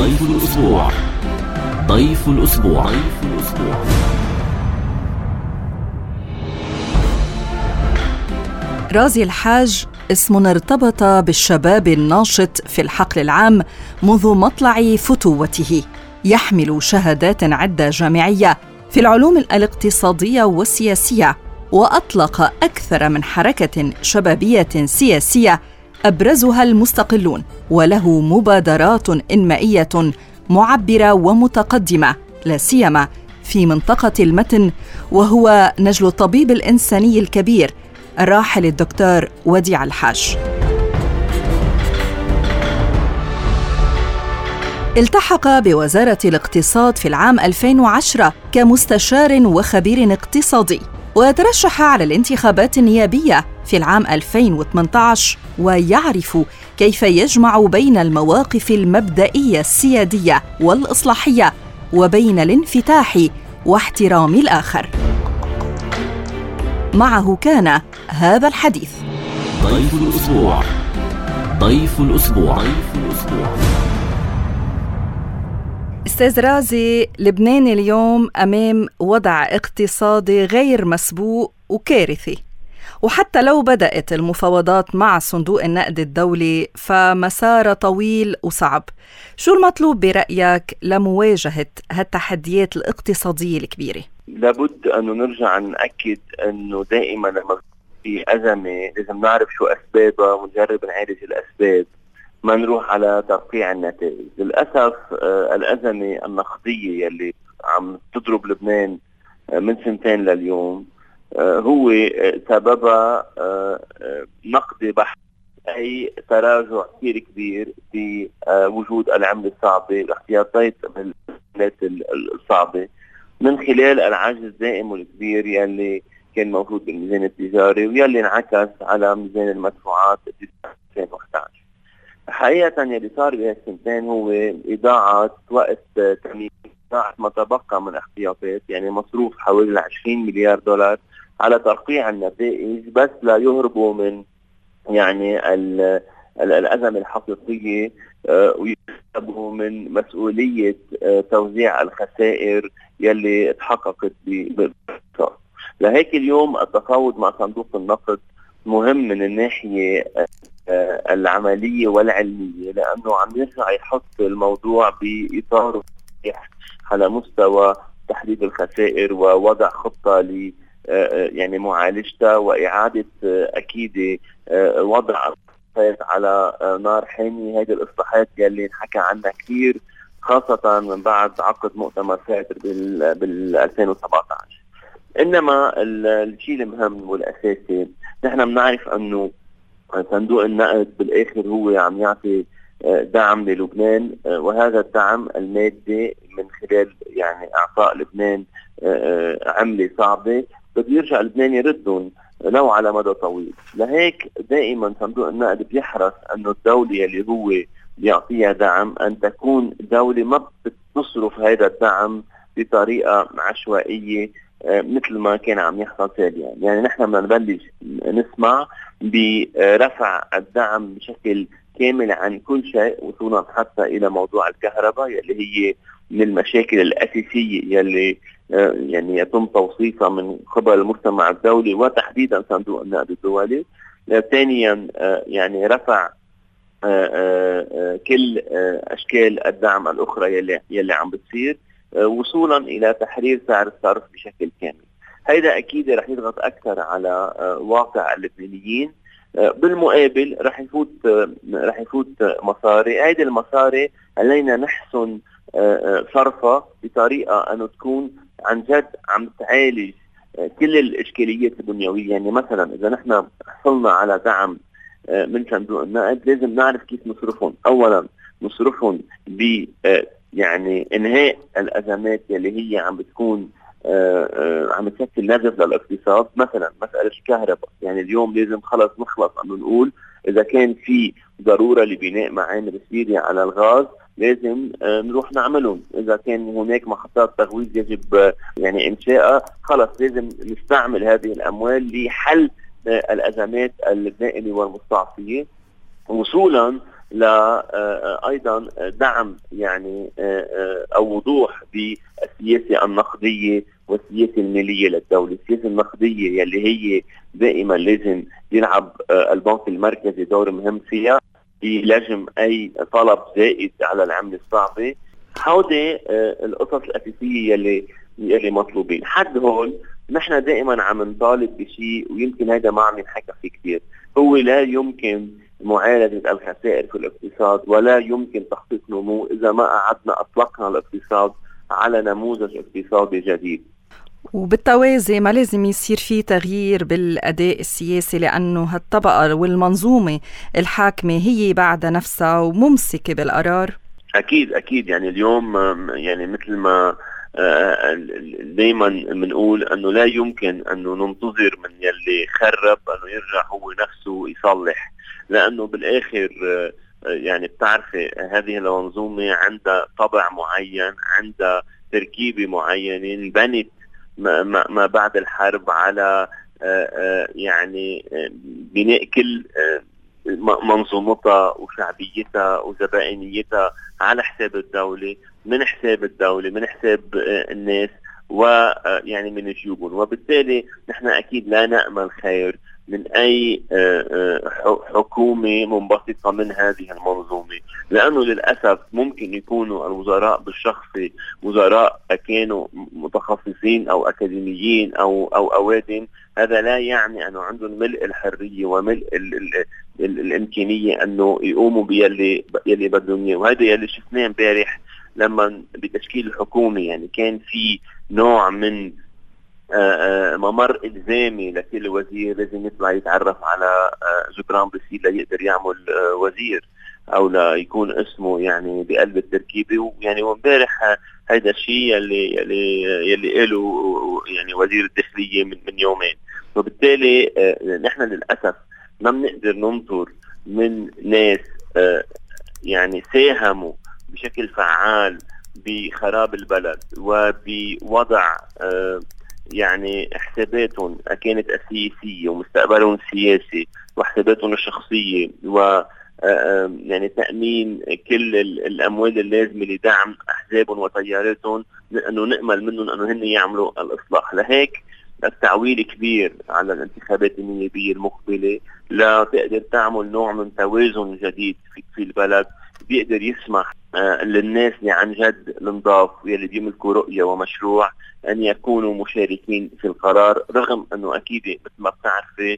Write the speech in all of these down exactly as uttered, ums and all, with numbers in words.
ضيف الأسبوع. ضيف الأسبوع. ضيف الأسبوع. رازي الحاج اسم ارتبط بالشباب الناشط في الحقل العام منذ مطلع فتوته، يحمل شهادات عدة جامعية في العلوم الاقتصادية والسياسية، وأطلق أكثر من حركة شبابية سياسية أبرزها المستقلون، وله مبادرات إنمائية معبرة ومتقدمة لا سيما في منطقة المتن، وهو نجل الطبيب الإنساني الكبير الراحل الدكتور وديع الحاج. التحق بوزارة الاقتصاد في العام ألفين وعشرة كمستشار وخبير اقتصادي، وترشح على الانتخابات النيابية في العام ألفين وثمانية عشر، ويعرف كيف يجمع بين المواقف المبدئية السيادية والإصلاحية وبين الانفتاح واحترام الآخر. معه كان هذا الحديث. ضيف الأسبوع. ضيف الأسبوع. ضيف الأسبوع. أستاذ رازي، لبنان اليوم أمام وضع اقتصادي غير مسبوق وكارثي، وحتى لو بدأت المفاوضات مع صندوق النقد الدولي فمسار طويل وصعب. شو المطلوب برأيك لمواجهة هالتحديات الاقتصادية الكبيرة؟ لابد أنه نرجع نأكد أنه دائما لما في أزمة لازم نعرف شو أسبابها ونجرب نعالج الأسباب، ما نروح على ترقيع النتائج. للأسف آه الأزمة النقدية يلي عم تضرب لبنان آه من سنتين لليوم آه هو آه سببها آه آه نقدي بحت، أي تراجع كثير كبير في آه وجود العملة الصعبة والاحتياطات العملات الصعبة من خلال العجز الدائم والكبير يلي كان موجود بالميزان التجاري ويلي انعكس على ميزان المدفوعات ألفين وأحد عشر. حقيقة يلي صار بهالسنتين هو إضاعة وقت تمييز، إضاعة ما تبقى من احتياطات، يعني مصروف حوالي عشرين مليار دولار على ترقيع النتائج بس لا يهربوا من يعني ال الأزمة الحقيقية ويهربوا من مسؤولية توزيع الخسائر يلي تحققت بالاقتصاد. لهيك اليوم التفاوض مع صندوق النقد مهم من الناحية العملية والعلمية، لأنه عم يرجع يحط الموضوع بإطاره على مستوى تحديد الخسائر ووضع خطة ل يعني معالجتها وإعادة أكيد وضع على نار حامية. هذه الإصلاحات يلي نحكى عنها كثير خاصة من بعد عقد مؤتمر فاتر بال ألفين وسبعة عشر. إنما الشيء المهم والأساسي نحن بنعرف أنه صندوق النقد بالآخر هو عم يعطي دعم للبنان، وهذا الدعم المادي من خلال يعني إعطاء لبنان عملة صعبة بده يرجع لبنان يردهم لو على مدى طويل. لهيك دائما صندوق النقد بيحرص أنه الدولة اللي هو بيعطيها دعم أن تكون دولة ما بتصرف هذا الدعم بطريقة عشوائية مثل ما كان عم يحصل حاليا. يعني نحن بدنا نبلش نسمع برفع الدعم بشكل كامل عن كل شيء، وصولا حتى إلى موضوع الكهرباء يلي هي من المشاكل الأساسية يلي يعني يتم توصيفها من قبل المجتمع الدولي وتحديدا صندوق النقد الدولي. ثانيا يعني رفع كل أشكال الدعم الأخرى يلي, يلي عم بتصير، وصولا إلى تحرير سعر الصرف بشكل كامل. هيدا أكيد رح يضغط أكثر على واقع اللبنانيين. بالمقابل رح يفوت رح يفوت مصاري، هيدي المصاري علينا نحسن صرفها بطريقة أنه تكون عن جد عم تعالج كل الإشكاليات الدنيوية. يعني مثلا إذا نحن حصلنا على دعم من صندوق النقد لازم نعرف كيف نصرفهم. أولا نصرفهم ب يعني إنهاء الأزمات اللي هي عم بتكون آآ آآ عم تشكل نزف للاقتصاد. مثلا مسألة الكهرباء، يعني اليوم لازم خلص نخلص أنه نقول إذا كان في ضرورة لبناء معامل سوريا على الغاز لازم نروح نعملهم. إذا كان هناك محطات تغويز يجب يعني إنشائها، خلص لازم نستعمل هذه الأموال لحل الأزمات الدائمة والمستعصية، وصولا لا أيضا دعم يعني أو وضوح بالسياسة النقدية والسياسة المالية للدولة. السياسة النقدية يلي هي دائما لازم يلعب البنك المركزي دور مهم فيها بلجم أي طلب زائد على العملة الصعبة. هودي القصص الأساسية يلي يلي مطلوبين. حد هون نحن دائما عم نطالب بشيء، ويمكن هذا ما عم ينحكى فيه كثير، هو لا يمكن معالجة الخسائر في الاقتصاد ولا يمكن تحقيق نمو إذا ما قعدنا أطلقنا الاقتصاد على نموذج اقتصادي جديد. وبالتوازي ما لازم يصير في تغيير بالأداء السياسي، لأنه هالطبقة والمنظومة الحاكمة هي بعد نفسها وممسكة بالقرار. أكيد أكيد يعني اليوم يعني مثل ما دايما بنقول أنه لا يمكن أنه ننتظر من يلي خرب أنه يرجع هو نفسه يصلح، لأنه بالآخر يعني بتعرفي هذه المنظومة عندها طبع معين، عندها تركيبة معينة بنت ما بعد الحرب على يعني بناء كل منظومتها وشعبيتها وزبائنيتها على حساب الدولة، من حساب الدولة من حساب الناس ويعني من جيوبهم. وبالتالي نحن أكيد لا نأمل خير من أي حكومة منبسطة من هذه المنظومة، لأنه للأسف ممكن يكونوا الوزراء بالشخصي وزراء كانوا متخصصين أو أكاديميين أو أو أوادم. هذا لا يعني أنه عندهم ملء الحرية وملء ال ال ال الإمكانية أنه يقوموا بيلي يلي بدهم إياه. وهذا يلي شفناه امبارح لما بتشكيل الحكومة يعني كان في نوع من ممر إلزامي لكل وزير لازم يطلع يتعرف على جبران بسيط ليقدر يعمل وزير أو لا يكون اسمه يعني بقلب التركيبة. ويعني وامبارح هذا الشيء يلي يلي يلي قاله يعني وزير الداخلية من من يومين. وبالتالي نحن للأسف ما بنقدر ننطر من ناس يعني ساهموا بشكل فعال بخراب البلد وبوضع يعني حساباتهم كانت السياسية ومستقبلهم السياسي وحساباتهم الشخصية و يعني تأمين كل الأموال اللازمة لدعم أحزابهم وتياراتهم، لأنه نأمل منهم أنه هن يعملوا الإصلاح. لهيك التعويل كبير على الانتخابات النيابية المقبلة لا تقدر تعمل نوع من توازن جديد في البلد بيقدر يسمح للناس اللي عن جد النضاف واللي بيملكوا رؤية ومشروع أن يكونوا مشاركين في القرار، رغم أنه أكيد مثل ما بتعرفي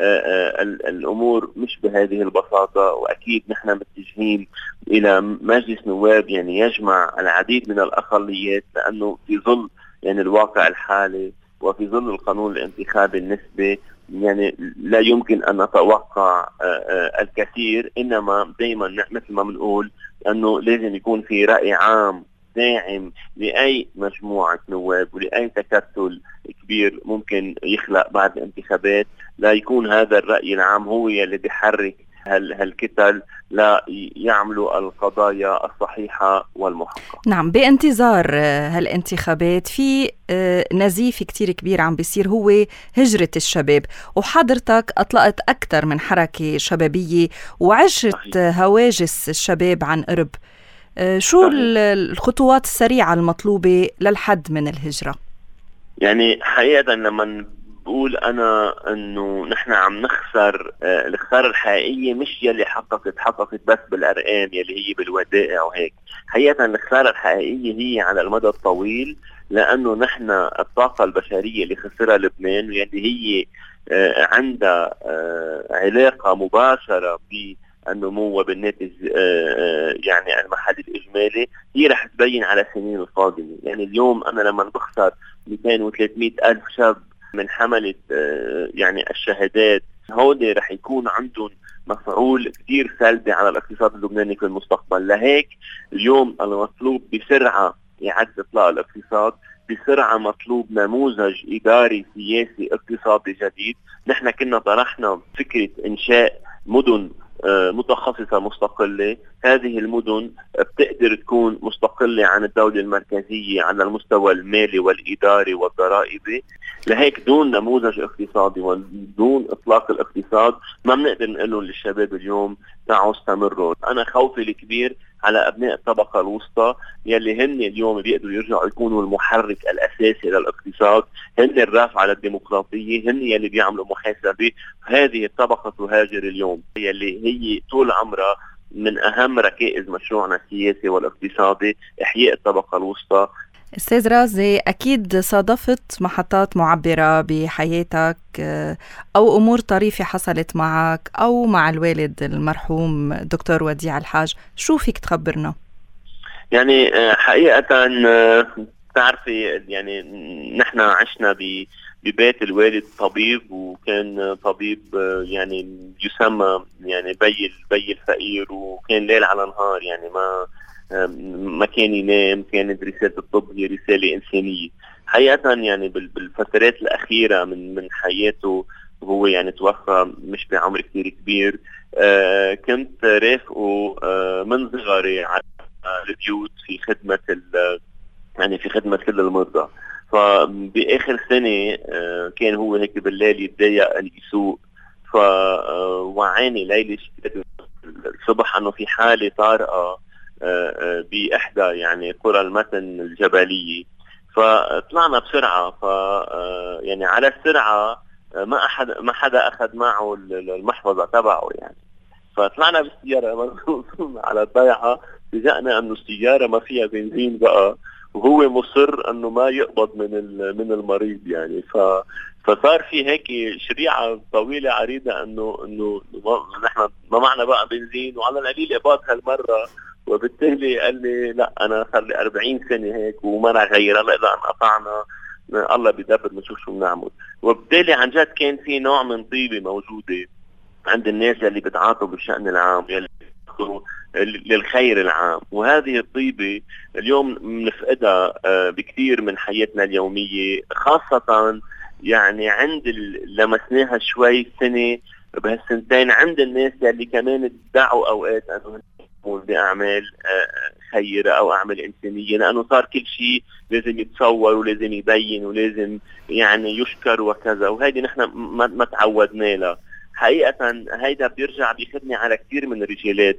الأمور مش بهذه البساطة. وأكيد نحن متجهين إلى مجلس نواب يعني يجمع العديد من الأقليات، لأنه في ظل يعني الواقع الحالي وفي ظل القانون الانتخابي النسبي يعني لا يمكن أن نتوقع الكثير، إنما دايما مثل ما بنقول أنه لازم يكون في رأي عام داعم لأي مجموعة نواب ولأي تكتل كبير ممكن يخلق بعد الانتخابات، لا يكون هذا الرأي العام هو اللي بيحرك هالكتل لا يعملوا القضايا الصحيحة والمحققة. نعم، بانتظار هالانتخابات في نزيف كتير كبير عم بيصير هو هجرة الشباب، وحضرتك أطلقت أكثر من حركة شبابية وعشت هواجس الشباب عن قرب. شو الخطوات السريعة المطلوبة للحد من الهجرة؟ يعني حقيقة لما بقول أنا أنه نحن عم نخسر آه الخسارة الحقيقية مش يلي حققت حققت بس بالأرقام يلي هي بالودائع وهيك. حقيقة الخسارة الحقيقية هي على المدى الطويل، لأنه نحن الطاقة البشرية اللي خسرها لبنان واللي هي آه عندها آه علاقة مباشرة بالنمو وبالناتج آه يعني المحلي الإجمالي هي رح تبين على السنين القادمة. يعني اليوم أنا لما بخسر مئتين وثلاثمئة ألف شاب من حملة يعني الشهادات، هودي رح يكون عندهم مفعول كتير سلبي على الاقتصاد اللبناني في المستقبل. لهيك اليوم المطلوب بسرعة إعادة إطلاق الاقتصاد، بسرعة مطلوب نموذج إداري سياسي اقتصادي جديد. نحن كنا طرحنا فكرة إنشاء مدن متخصصة مستقلة. هذه المدن بتقدر تكون مستقلة عن الدولة المركزية على المستوى المالي والإداري والضرائبي. لهيك دون نموذج اقتصادي ودون إطلاق الاقتصاد ما بنقدر نقول لهم للشباب اليوم تعالوا استمروا. أنا خوفي الكبير على أبناء الطبقة الوسطى يلي هن اليوم بيقدروا يرجعوا يكونوا المحرك الأساسي للاقتصاد، هن الرافع على الديمقراطية، هن يلي بيعملوا محاسبة. هذه الطبقة تهاجر اليوم يلي هي طول عمرها من أهم ركائز مشروعنا السياسي والاقتصادي إحياء الطبقة الوسطى. أستاذ رازي، أكيد صادفت محطات معبرة بحياتك أو أمور طريفة حصلت معك أو مع الوالد المرحوم دكتور وديع الحاج، شو فيك تخبرنا؟ يعني حقيقة تعرفي يعني نحن عشنا ببيت الوالد طبيب، وكان طبيب يعني يسمى يعني بي بي الفقير، وكان ليل على نهار يعني ما ما كان ينام. كانت رسالة الطب هي رسالة إنسانية حقيقة. يعني بالفترات الأخيرة من من حياته وهو يعني توفى مش بعمر كتير كبير، آه كنت رافقه آه من صغري على البيوت في خدمة يعني في خدمة كل المرضى. فبآخر سنة آه كان هو هيك بالليل يتضايق أن يسوق، فوعاني ليلة الصبح أنه في حالة طارئة بإحدى يعني قرى المتن الجبلية. فطلعنا بسرعة، ف يعني على السرعة ما أحد ما حدا أخذ معه المحفظة تبعه يعني. فطلعنا بالسيارة على الضيعة، فجأنا أنه السيارة ما فيها بنزين بقى، وهو مصر أنه ما يقبض من من المريض يعني. ف فصار في هيك شريعة طويلة عريضة أنه أنه نحن ما معنا بقى بنزين وعلى القليل إقباض هالمرة. وبالتالي قال لي لا أنا صار لي أربعين سنة هيك وما رح غير، هلا إذا انقطعنا الله بيدبر نشوف شو بنعمل. وبالتالي عن جد كان في نوع من طيبة موجودة عند الناس اللي بتعاطوا بالشأن العام، يلي للخير العام. وهذه الطيبة اليوم بنفقدها بكثير من حياتنا اليومية، خاصة يعني عند لمسناها شوي سنة بهالسنتين عند الناس اللي كمان ادعوا أوقات أنه بأعمال خيرة أو أعمال إنسانية، لأنه صار كل شيء لازم يتصور ولازم يبين ولازم يعني يشكر وكذا، وهيدي نحن ما, ما تعودنا لها. حقيقة هيدا بيرجع بيخدني على كثير من رجالات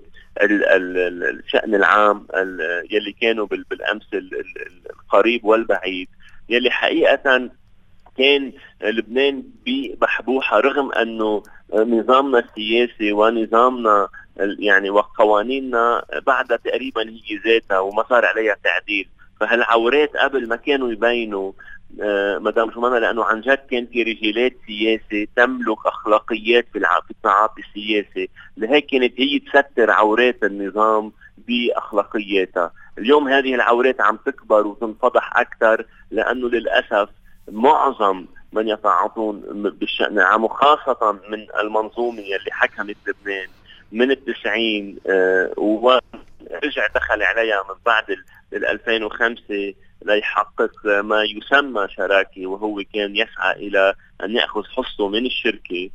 الشأن العام يلي كانوا بالأمس القريب والبعيد، يلي حقيقة كان لبنان بحبوحة، رغم أنه نظامنا السياسي ونظامنا يعني وقوانيننا بعد تقريبا هي ذاتها وما صار عليها تعديل. فهالعورات قبل ما كانوا يبينوا آه مدام جمانة، لأنه عن جد كان في رجالات سياسي تملك أخلاقيات في التعاطي السياسي، لهيك كانت هي تستر عورات النظام بأخلاقياتها. اليوم هذه العورات عم تكبر وتنفضح أكثر، لأنه للأسف معظم من يتعاطون بالشأن العام وخاصة من المنظومة اللي حكمت لبنان من التسعين آه ورجع دخل عليها من بعد ال ألفين وخمسة ليحقق ما يسمى شراكة، وهو كان يسعى إلى أن يأخذ حصته من الشركة.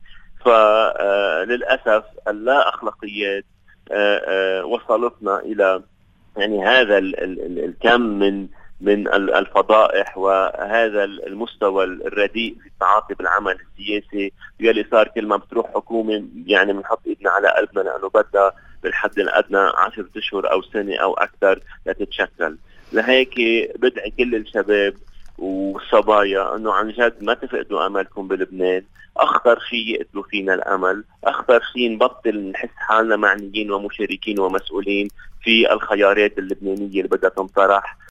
فللأسف اللا أخلاقيات آه آه وصلتنا إلى يعني هذا ال ال الكم من من الفضائح وهذا المستوى الرديء في التعاطي بالعمل السياسي، يلي صار كل ما بتروح حكومة يعني بنحط ايدنا على قلبنا، لأنه بدها بالحد الأدنى عشرة أشهر أو سنة أو أكثر لتتشكل. لهيك بدعي كل الشباب والصبايا أنه عن جد ما تفقدوا أملكم بلبنان. أخطر شيء يقتلوا فينا الأمل، أخطر شيء نبطل نحس حالنا معنيين ومشاركين ومسؤولين في الخيارات اللبنانية اللي بدها تنطرح.